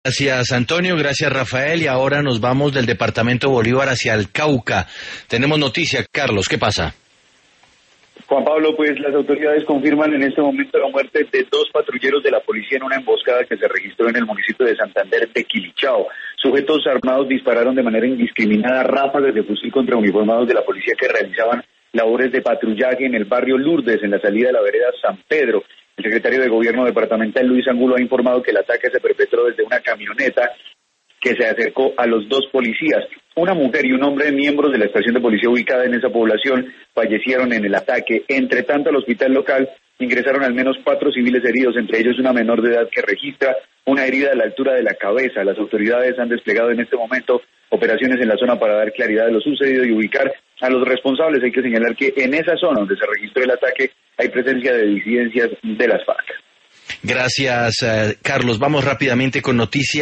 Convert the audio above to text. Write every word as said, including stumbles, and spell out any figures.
Gracias, Antonio, gracias, Rafael, y ahora nos vamos del departamento Bolívar hacia el Cauca. Tenemos noticia, Carlos, ¿qué pasa? Juan Pablo, pues las autoridades confirman en este momento la muerte de dos patrulleros de la policía en una emboscada que se registró en el municipio de Santander de Quilichao. Sujetos armados dispararon de manera indiscriminada ráfagas de fusil contra uniformados de la policía que realizaban labores de patrullaje en el barrio Lourdes, en la salida de la vereda San Pedro. El secretario de Gobierno departamental, Luis Angulo, ha informado que el ataque se perpetró desde una camioneta que se acercó a los dos policías. Una mujer y un hombre, miembros de la estación de policía ubicada en esa población, fallecieron en el ataque. Entre tanto, al hospital local ingresaron al menos cuatro civiles heridos, entre ellos una menor de edad que registra una herida a la altura de la cabeza. Las autoridades han desplegado en este momento operaciones en la zona para dar claridad de lo sucedido y ubicar a los responsables. Hay que señalar que en esa zona donde se registró el ataque hay presencia de disidencias de las FARC. Gracias, uh, Carlos. Vamos rápidamente con noticias.